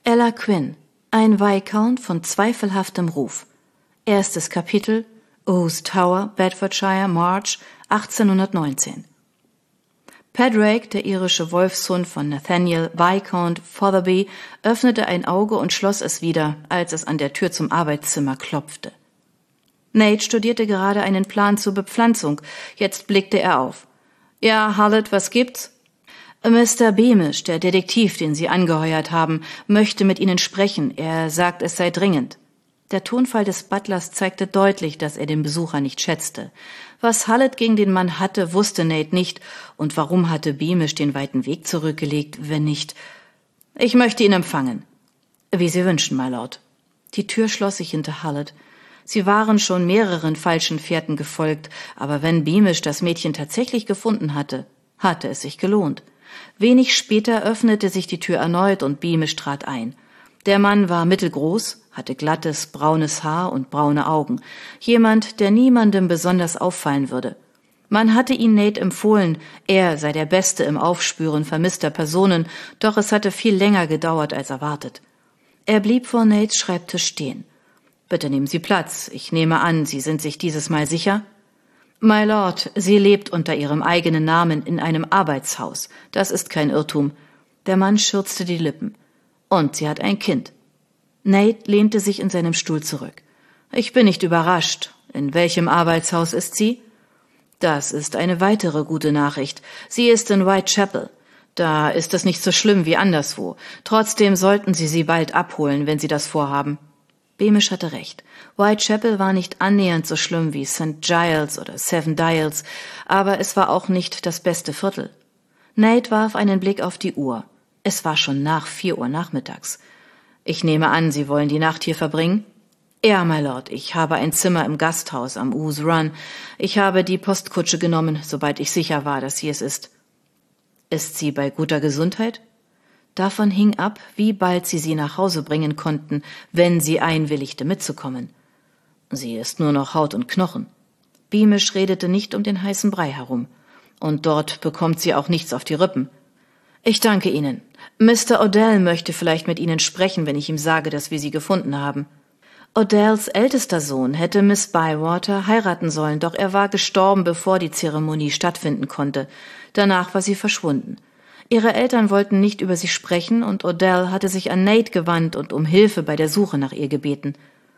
Ella Quinn, ein Viscount von zweifelhaftem Ruf. Erstes Kapitel, Ouse Tower, Bedfordshire, March 1819. Padraig, der irische Wolfshund von Nathaniel Viscount Fotherby, öffnete ein Auge und schloss es wieder, als es an der Tür zum Arbeitszimmer klopfte. Nate studierte gerade einen Plan zur Bepflanzung. Jetzt blickte er auf. »Ja, Hallett, was gibt's?« »Mr. Beamish, der Detektiv, den Sie angeheuert haben, möchte mit Ihnen sprechen. Er sagt, es sei dringend.« Der Tonfall des Butlers zeigte deutlich, dass er den Besucher nicht schätzte. Was Hallett gegen den Mann hatte, wusste Nate nicht. Und warum hatte Beamish den weiten Weg zurückgelegt, wenn nicht? »Ich möchte ihn empfangen.« »Wie Sie wünschen, my Lord.« Die Tür schloss sich hinter Hallett. Sie waren schon mehreren falschen Fährten gefolgt, aber wenn Beamish das Mädchen tatsächlich gefunden hatte, hatte es sich gelohnt. Wenig später öffnete sich die Tür erneut und Beamish trat ein. Der Mann war mittelgroß, hatte glattes, braunes Haar und braune Augen. Jemand, der niemandem besonders auffallen würde. Man hatte ihn Nate empfohlen, er sei der Beste im Aufspüren vermisster Personen, doch es hatte viel länger gedauert als erwartet. Er blieb vor Nates Schreibtisch stehen. »Bitte nehmen Sie Platz. Ich nehme an, Sie sind sich dieses Mal sicher?« »My Lord, sie lebt unter ihrem eigenen Namen in einem Arbeitshaus. Das ist kein Irrtum.« Der Mann schürzte die Lippen. »Und sie hat ein Kind.« Nate lehnte sich in seinem Stuhl zurück. »Ich bin nicht überrascht. In welchem Arbeitshaus ist sie?« »Das ist eine weitere gute Nachricht. Sie ist in Whitechapel. Da ist es nicht so schlimm wie anderswo. Trotzdem sollten Sie bald abholen, wenn Sie das vorhaben.« Beamish hatte recht. Whitechapel war nicht annähernd so schlimm wie St. Giles oder Seven Dials, aber es war auch nicht das beste Viertel. Nate warf einen Blick auf die Uhr. Es war schon nach 4 Uhr nachmittags. »Ich nehme an, Sie wollen die Nacht hier verbringen?« »Ja, my Lord, ich habe ein Zimmer im Gasthaus am Ouse Run. Ich habe die Postkutsche genommen, sobald ich sicher war, dass sie es ist.« »Ist sie bei guter Gesundheit?« Davon hing ab, wie bald sie nach Hause bringen konnten, wenn sie einwilligte, mitzukommen. »Sie ist nur noch Haut und Knochen.« Beamish redete nicht um den heißen Brei herum. »Und dort bekommt sie auch nichts auf die Rippen.« »Ich danke Ihnen. Mr. Odell möchte vielleicht mit Ihnen sprechen, wenn ich ihm sage, dass wir sie gefunden haben.« Odells ältester Sohn hätte Miss Bywater heiraten sollen, doch er war gestorben, bevor die Zeremonie stattfinden konnte. Danach war sie verschwunden. Ihre Eltern wollten nicht über sie sprechen und Odell hatte sich an Nate gewandt und um Hilfe bei der Suche nach ihr gebeten.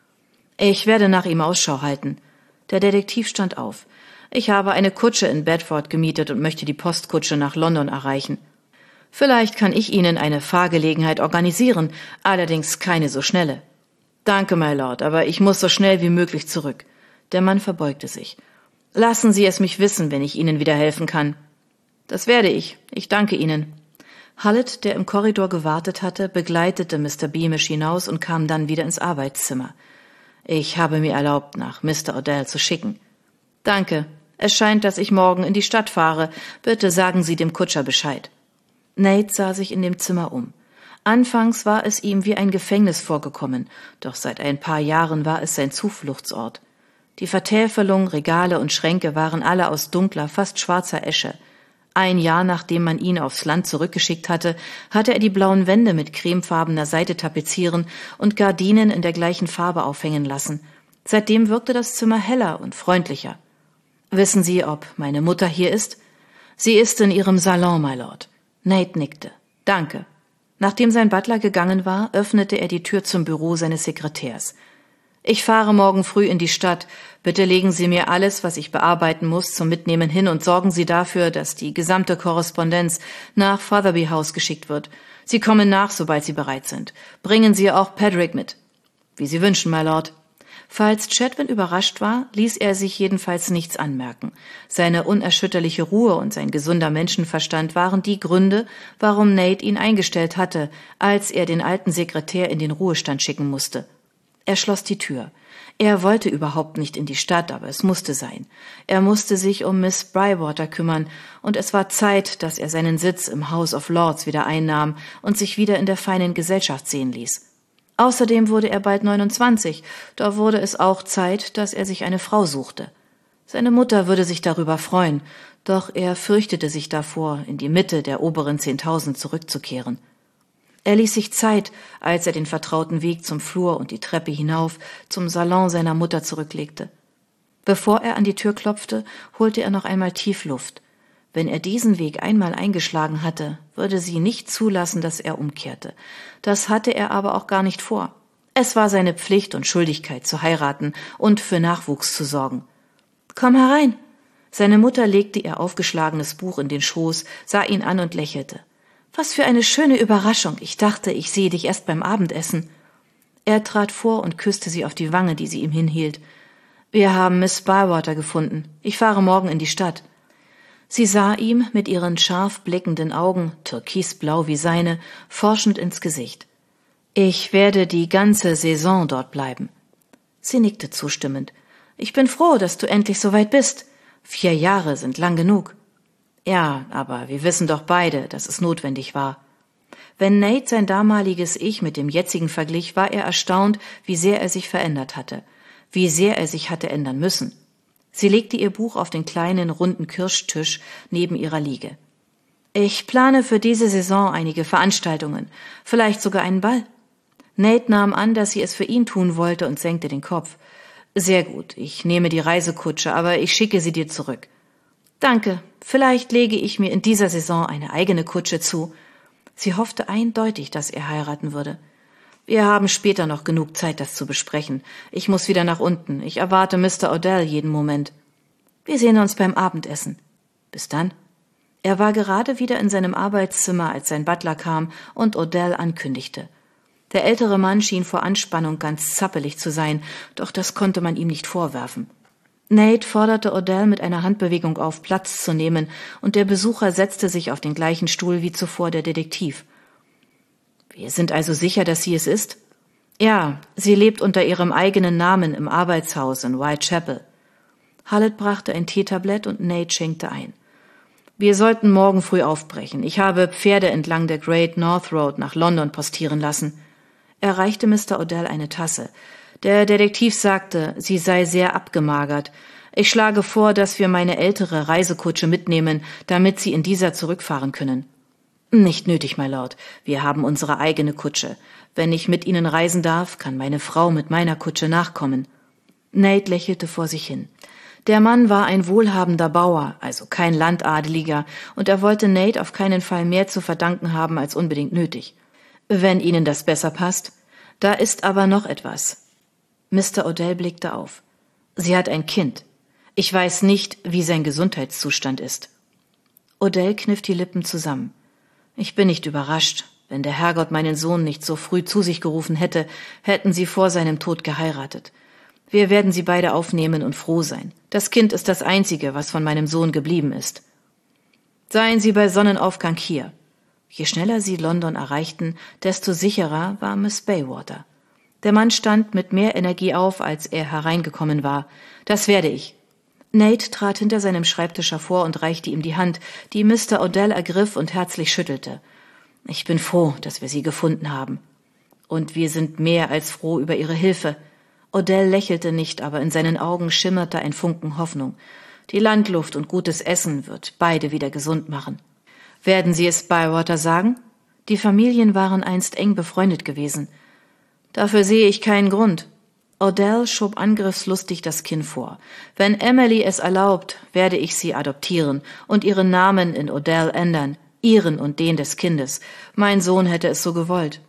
»Ich werde nach ihm Ausschau halten.« Der Detektiv stand auf. »Ich habe eine Kutsche in Bedford gemietet und möchte die Postkutsche nach London erreichen. Vielleicht kann ich Ihnen eine Fahrgelegenheit organisieren, allerdings keine so schnelle.« »Danke, my Lord, aber ich muss so schnell wie möglich zurück.« Der Mann verbeugte sich. »Lassen Sie es mich wissen, wenn ich Ihnen wieder helfen kann.« »Das werde ich. Ich danke Ihnen.« Hallett, der im Korridor gewartet hatte, begleitete Mr. Beamish hinaus und kam dann wieder ins Arbeitszimmer. »Ich habe mir erlaubt, nach Mr. Odell zu schicken.« »Danke. Es scheint, dass ich morgen in die Stadt fahre. Bitte sagen Sie dem Kutscher Bescheid.« Nate sah sich in dem Zimmer um. Anfangs war es ihm wie ein Gefängnis vorgekommen, doch seit ein paar Jahren war es sein Zufluchtsort. Die Vertäfelung, Regale und Schränke waren alle aus dunkler, fast schwarzer Esche. 1 Jahr nachdem man ihn aufs Land zurückgeschickt hatte, hatte er die blauen Wände mit cremefarbener Seide tapezieren und Gardinen in der gleichen Farbe aufhängen lassen. Seitdem wirkte das Zimmer heller und freundlicher. »Wissen Sie, ob meine Mutter hier ist?« »Sie ist in ihrem Salon, my Lord.« Nate nickte. »Danke.« Nachdem sein Butler gegangen war, öffnete er die Tür zum Büro seines Sekretärs. »Ich fahre morgen früh in die Stadt. Bitte legen Sie mir alles, was ich bearbeiten muss, zum Mitnehmen hin und sorgen Sie dafür, dass die gesamte Korrespondenz nach Fotherby House geschickt wird. Sie kommen nach, sobald Sie bereit sind. Bringen Sie auch Padraig mit.« »Wie Sie wünschen, my Lord.« Falls Chatwin überrascht war, ließ er sich jedenfalls nichts anmerken. Seine unerschütterliche Ruhe und sein gesunder Menschenverstand waren die Gründe, warum Nate ihn eingestellt hatte, als er den alten Sekretär in den Ruhestand schicken musste. Er schloss die Tür. Er wollte überhaupt nicht in die Stadt, aber es musste sein. Er musste sich um Miss Bywater kümmern, und es war Zeit, dass er seinen Sitz im House of Lords wieder einnahm und sich wieder in der feinen Gesellschaft sehen ließ. Außerdem wurde er bald 29, da wurde es auch Zeit, dass er sich eine Frau suchte. Seine Mutter würde sich darüber freuen, doch er fürchtete sich davor, in die Mitte der oberen 10.000 zurückzukehren. Er ließ sich Zeit, als er den vertrauten Weg zum Flur und die Treppe hinauf zum Salon seiner Mutter zurücklegte. Bevor er an die Tür klopfte, holte er noch einmal tief Luft. Wenn er diesen Weg einmal eingeschlagen hatte, würde sie nicht zulassen, dass er umkehrte. Das hatte er aber auch gar nicht vor. Es war seine Pflicht und Schuldigkeit zu heiraten und für Nachwuchs zu sorgen. »Komm herein!« Seine Mutter legte ihr aufgeschlagenes Buch in den Schoß, sah ihn an und lächelte. »Was für eine schöne Überraschung! Ich dachte, ich sehe dich erst beim Abendessen.« Er trat vor und küsste sie auf die Wange, die sie ihm hinhielt. »Wir haben Miss Bywater gefunden. Ich fahre morgen in die Stadt.« Sie sah ihm mit ihren scharf blickenden Augen, türkisblau wie seine, forschend ins Gesicht. »Ich werde die ganze Saison dort bleiben.« Sie nickte zustimmend. »Ich bin froh, dass du endlich so weit bist. 4 Jahre sind lang genug.« »Ja, aber wir wissen doch beide, dass es notwendig war.« Wenn Nate sein damaliges Ich mit dem jetzigen verglich, war er erstaunt, wie sehr er sich verändert hatte, wie sehr er sich hatte ändern müssen. Sie legte ihr Buch auf den kleinen, runden Kirschtisch neben ihrer Liege. »Ich plane für diese Saison einige Veranstaltungen, vielleicht sogar einen Ball.« Nate nahm an, dass sie es für ihn tun wollte und senkte den Kopf. »Sehr gut, ich nehme die Reisekutsche, aber ich schicke sie dir zurück.« »Danke, vielleicht lege ich mir in dieser Saison eine eigene Kutsche zu.« Sie hoffte eindeutig, dass er heiraten würde. »Wir haben später noch genug Zeit, das zu besprechen. Ich muss wieder nach unten. Ich erwarte Mr. Odell jeden Moment.« »Wir sehen uns beim Abendessen.« »Bis dann.« Er war gerade wieder in seinem Arbeitszimmer, als sein Butler kam und Odell ankündigte. Der ältere Mann schien vor Anspannung ganz zappelig zu sein, doch das konnte man ihm nicht vorwerfen. Nate forderte Odell mit einer Handbewegung auf, Platz zu nehmen, und der Besucher setzte sich auf den gleichen Stuhl wie zuvor der Detektiv. »Wir sind also sicher, dass sie es ist?« »Ja, sie lebt unter ihrem eigenen Namen im Arbeitshaus in Whitechapel.« Hallett brachte ein Teetablett und Nate schenkte ein. »Wir sollten morgen früh aufbrechen. Ich habe Pferde entlang der Great North Road nach London postieren lassen.« Er reichte Mr. Odell eine Tasse. Der Detektiv sagte, sie sei sehr abgemagert. »Ich schlage vor, dass wir meine ältere Reisekutsche mitnehmen, damit Sie in dieser zurückfahren können.« »Nicht nötig, my Lord. Wir haben unsere eigene Kutsche. Wenn ich mit Ihnen reisen darf, kann meine Frau mit meiner Kutsche nachkommen.« Nate lächelte vor sich hin. Der Mann war ein wohlhabender Bauer, also kein Landadeliger, und er wollte Nate auf keinen Fall mehr zu verdanken haben als unbedingt nötig. »Wenn Ihnen das besser passt. Da ist aber noch etwas.« Mr. Odell blickte auf. »Sie hat ein Kind. Ich weiß nicht, wie sein Gesundheitszustand ist.« Odell kniff die Lippen zusammen. »Ich bin nicht überrascht. Wenn der Herrgott meinen Sohn nicht so früh zu sich gerufen hätte, hätten Sie vor seinem Tod geheiratet. Wir werden Sie beide aufnehmen und froh sein. Das Kind ist das Einzige, was von meinem Sohn geblieben ist. Seien Sie bei Sonnenaufgang hier.« Je schneller sie London erreichten, desto sicherer war Miss Bywater. Der Mann stand mit mehr Energie auf, als er hereingekommen war. »Das werde ich.« Nate trat hinter seinem Schreibtisch hervor und reichte ihm die Hand, die Mr. Odell ergriff und herzlich schüttelte. »Ich bin froh, dass wir Sie gefunden haben.« »Und wir sind mehr als froh über Ihre Hilfe.« Odell lächelte nicht, aber in seinen Augen schimmerte ein Funken Hoffnung. Die Landluft und gutes Essen wird beide wieder gesund machen. »Werden Sie es Bywater sagen?« Die Familien waren einst eng befreundet gewesen. »Dafür sehe ich keinen Grund.« Odell schob angriffslustig das Kinn vor. »Wenn Emily es erlaubt, werde ich sie adoptieren und ihren Namen in Odell ändern, ihren und den des Kindes. Mein Sohn hätte es so gewollt.«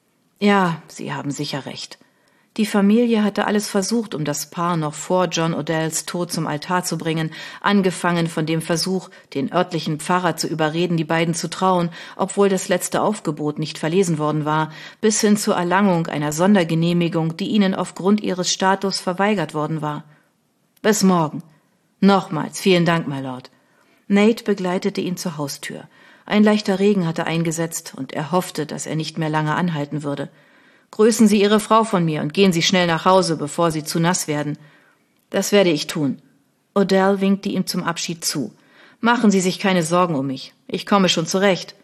»Ja, Sie haben sicher recht.« Die Familie hatte alles versucht, um das Paar noch vor John Odells Tod zum Altar zu bringen, angefangen von dem Versuch, den örtlichen Pfarrer zu überreden, die beiden zu trauen, obwohl das letzte Aufgebot nicht verlesen worden war, bis hin zur Erlangung einer Sondergenehmigung, die ihnen aufgrund ihres Status verweigert worden war. »Bis morgen.« »Nochmals, vielen Dank, my Lord.« Nate begleitete ihn zur Haustür. Ein leichter Regen hatte eingesetzt, und er hoffte, dass er nicht mehr lange anhalten würde. »Grüßen Sie Ihre Frau von mir und gehen Sie schnell nach Hause, bevor Sie zu nass werden.« »Das werde ich tun.« Odell winkte ihm zum Abschied zu. »Machen Sie sich keine Sorgen um mich. Ich komme schon zurecht.«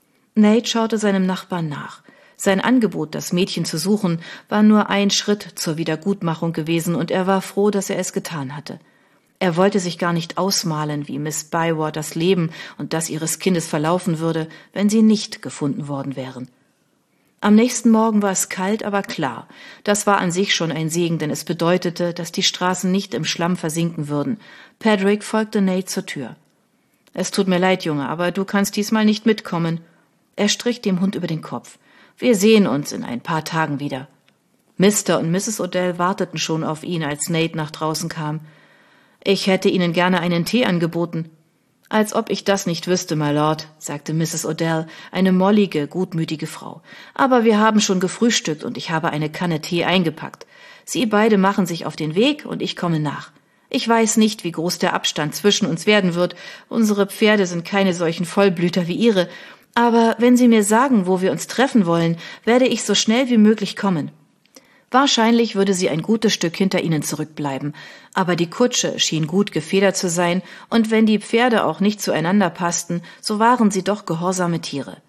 Nate schaute seinem Nachbarn nach. Sein Angebot, das Mädchen zu suchen, war nur ein Schritt zur Wiedergutmachung gewesen, und er war froh, dass er es getan hatte. Er wollte sich gar nicht ausmalen, wie Miss Bywaters Leben und das ihres Kindes verlaufen würde, wenn sie nicht gefunden worden wären. Am nächsten Morgen war es kalt, aber klar. Das war an sich schon ein Segen, denn es bedeutete, dass die Straßen nicht im Schlamm versinken würden. Padraig folgte Nate zur Tür. »Es tut mir leid, Junge, aber du kannst diesmal nicht mitkommen.« Er strich dem Hund über den Kopf. »Wir sehen uns in ein paar Tagen wieder.« Mr. und Mrs. Odell warteten schon auf ihn, als Nate nach draußen kam. »Ich hätte Ihnen gerne einen Tee angeboten.« »Als ob ich das nicht wüsste, my Lord«, sagte Mrs. Odell, eine mollige, gutmütige Frau. »Aber wir haben schon gefrühstückt und ich habe eine Kanne Tee eingepackt. Sie beide machen sich auf den Weg und ich komme nach. Ich weiß nicht, wie groß der Abstand zwischen uns werden wird. Unsere Pferde sind keine solchen Vollblüter wie Ihre. Aber wenn Sie mir sagen, wo wir uns treffen wollen, werde ich so schnell wie möglich kommen.« Wahrscheinlich würde sie ein gutes Stück hinter ihnen zurückbleiben, aber die Kutsche schien gut gefedert zu sein, und wenn die Pferde auch nicht zueinander passten, so waren sie doch gehorsame Tiere.